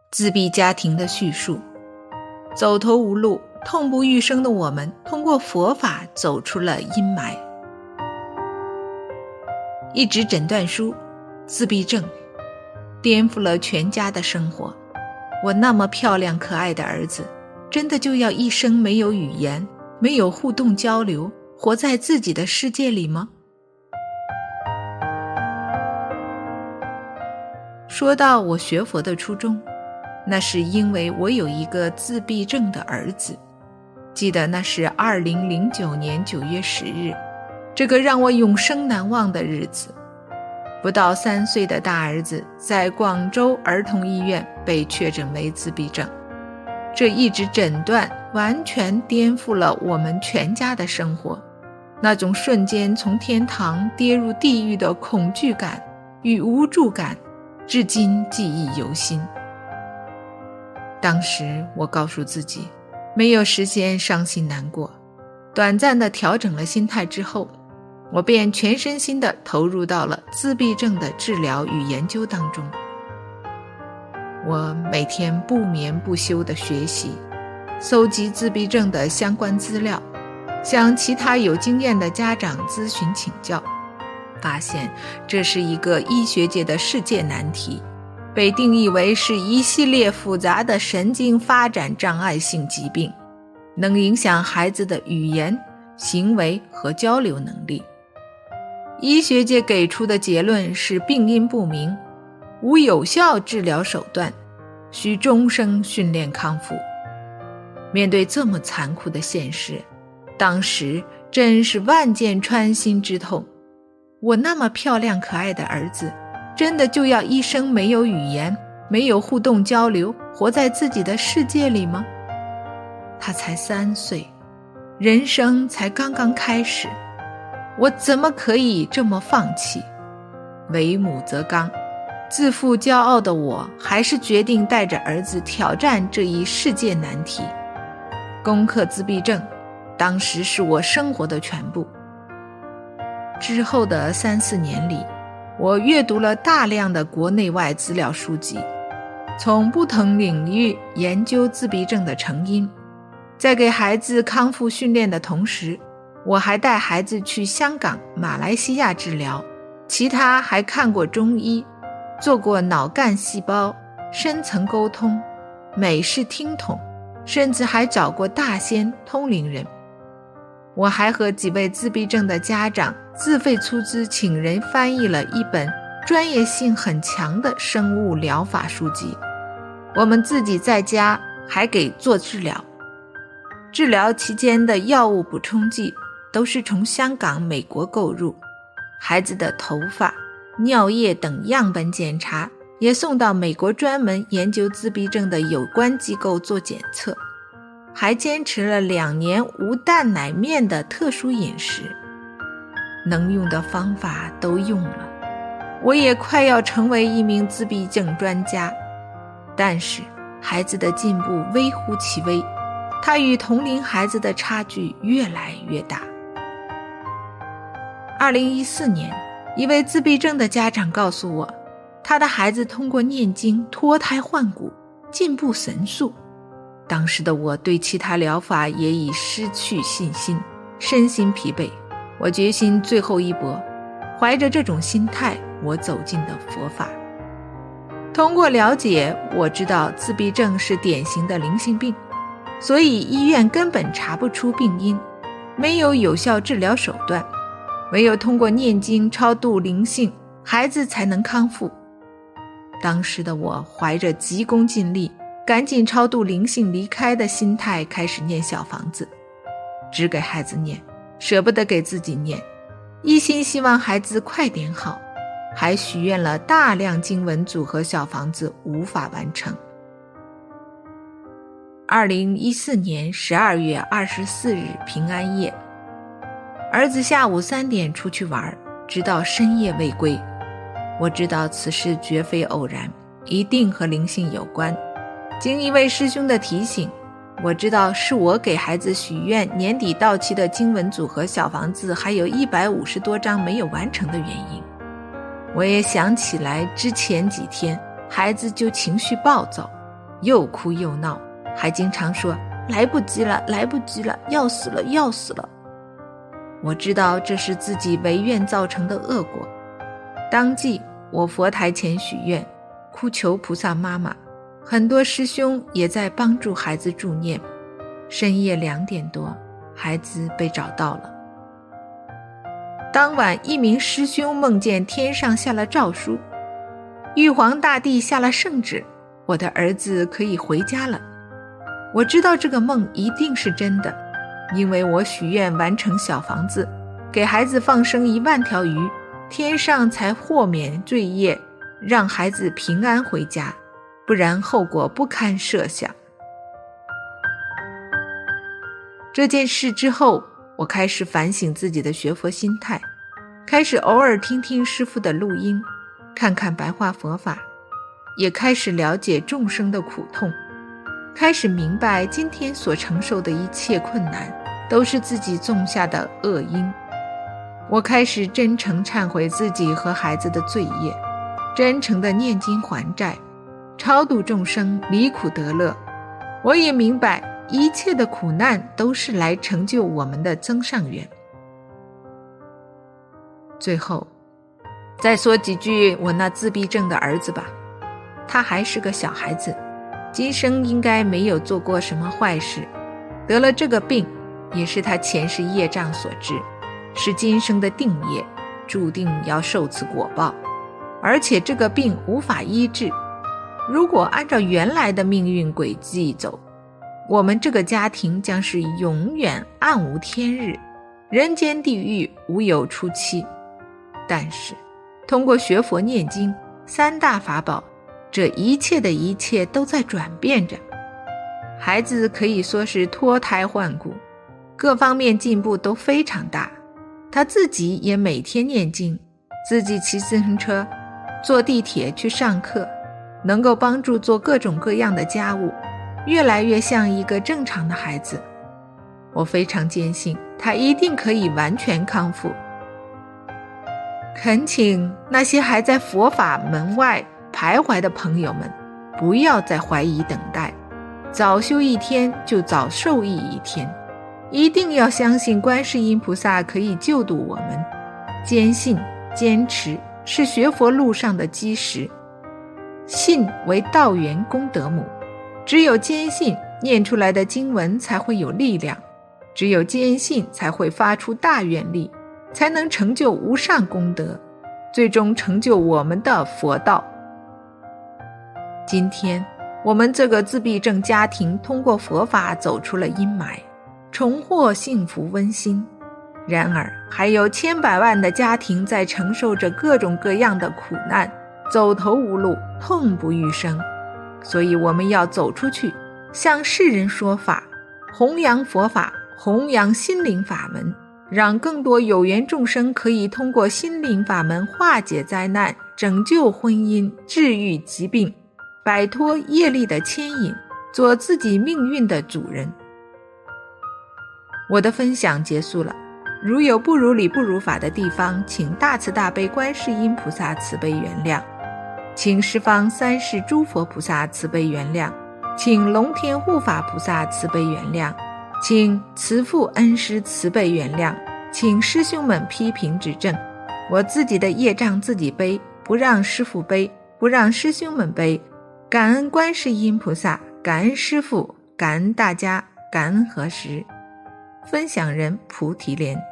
自闭家庭的叙述。走投无路、痛不欲生的我们，通过佛法走出了阴霾。一纸诊断书，自闭症，颠覆了全家的生活。我那么漂亮可爱的儿子，真的就要一生没有语言，没有互动交流，活在自己的世界里吗？说到我学佛的初衷，那是因为我有一个自闭症的儿子。记得那是2009年9月10日，这个让我永生难忘的日子。不到3岁的大儿子在广州儿童医院被确诊为自闭症，这一纸诊断完全颠覆了我们全家的生活。那种瞬间从天堂跌入地狱的恐惧感与无助感，至今记忆犹新。当时我告诉自己，没有时间伤心难过。短暂地调整了心态之后，我便全身心地投入到了自闭症的治疗与研究当中。我每天不眠不休地学习，搜集自闭症的相关资料，向其他有经验的家长咨询请教，发现这是一个医学界的世界难题，被定义为是一系列复杂的神经发展障碍性疾病，能影响孩子的语言、行为和交流能力。医学界给出的结论是病因不明，无有效治疗手段，需终生训练康复。面对这么残酷的现实，当时真是万箭穿心之痛。我那么漂亮可爱的儿子，真的就要一生没有语言，没有互动交流，活在自己的世界里吗？他才3岁，人生才刚刚开始，我怎么可以这么放弃？为母则刚，自负骄傲的我还是决定带着儿子挑战这一世界难题。攻克自闭症，当时是我生活的全部。之后的3、4年里，我阅读了大量的国内外资料书籍，从不同领域研究自闭症的成因。在给孩子康复训练的同时，我还带孩子去香港、马来西亚治疗，其他还看过中医，做过脑干细胞、深层沟通、美式听筒，甚至还找过大仙、通灵人。我还和几位自闭症的家长自费出资请人翻译了一本专业性很强的生物疗法书籍。我们自己在家还给做治疗，治疗期间的药物补充剂都是从香港、美国购入，孩子的头发、尿液等样本检查也送到美国专门研究自闭症的有关机构做检测，还坚持了2年无蛋奶面的特殊饮食。能用的方法都用了，我也快要成为一名自闭症专家。但是孩子的进步微乎其微，他与同龄孩子的差距越来越大。2014年，一位自闭症的家长告诉我，他的孩子通过念经脱胎换骨，进步神速。当时的我对其他疗法也已失去信心，身心疲惫。我决心最后一搏，怀着这种心态，我走进了佛法。通过了解，我知道自闭症是典型的灵性病，所以医院根本查不出病因，没有有效治疗手段，唯有通过念经超度灵性，孩子才能康复。当时的我怀着急功近利，赶紧超度灵性离开的心态开始念小房子，只给孩子念，舍不得给自己念，一心希望孩子快点好，还许愿了大量经文组和小房子无法完成。2014年12月24日平安夜，儿子下午3点出去玩，直到深夜未归。我知道此事绝非偶然，一定和灵性有关。经一位师兄的提醒，我知道是我给孩子许愿年底到期的经文组和小房子还有150多张没有完成的原因。我也想起来之前几天孩子就情绪暴躁， 又哭又闹，还经常说来不及了，来不及了，要死了，要死了。我知道这是自己违愿造成的恶果，当即我佛台前许愿，哭求菩萨妈妈，很多师兄也在帮助孩子助念。深夜2点多，孩子被找到了。当晚，一名师兄梦见天上下了诏书，玉皇大帝下了圣旨，我的儿子可以回家了。我知道这个梦一定是真的，因为我许愿完成小房子，给孩子放生1万条鱼，天上才豁免罪业，让孩子平安回家，不然后果不堪设想。这件事之后，我开始反省自己的学佛心态，开始偶尔听听师父的录音，看看白话佛法，也开始了解众生的苦痛，开始明白今天所承受的一切困难都是自己种下的恶因。我开始真诚忏悔自己和孩子的罪业，真诚地念经还债，超度众生，离苦得乐。我也明白一切的苦难都是来成就我们的增上缘。最后再说几句我那自闭症的儿子吧，他还是个小孩子，今生应该没有做过什么坏事，得了这个病也是他前世业障所致，是今生的定业，注定要受此果报，而且这个病无法医治。如果按照原来的命运轨迹走，我们这个家庭将是永远暗无天日，人间地狱无有出期。但是通过学佛念经3大法宝，这一切的一切都在转变着。孩子可以说是脱胎换骨，各方面进步都非常大。他自己也每天念经，自己骑自行车，坐地铁去上课，能够帮助做各种各样的家务，越来越像一个正常的孩子。我非常坚信他一定可以完全康复。恳请那些还在佛法门外徘徊的朋友们，不要再怀疑等待，早修一天就早受益一天，一定要相信观世音菩萨可以救度我们。坚信坚持是学佛路上的基石，信为道源功德母，只有坚信，念出来的经文才会有力量，只有坚信才会发出大愿力，才能成就无上功德，最终成就我们的佛道。今天我们这个自闭症家庭通过佛法走出了阴霾，重获幸福温馨。然而还有千百万的家庭在承受着各种各样的苦难，走投无路，痛不欲生。所以我们要走出去，向世人说法，弘扬佛法，弘扬心灵法门，让更多有缘众生可以通过心灵法门化解灾难，拯救婚姻，治愈疾病，摆脱业力的牵引，做自己命运的主人。我的分享结束了，如有不如理不如法的地方，请大慈大悲观世音菩萨慈悲原谅，请十方三世诸佛菩萨慈悲原谅，请龙天护法菩萨慈悲原谅，请慈父恩师慈悲原谅，请师兄们批评指正。我自己的业障自己背，不让师父背，不让师兄们背。感恩观世音菩萨，感恩师父，感恩大家，感恩何时。分享人菩提莲。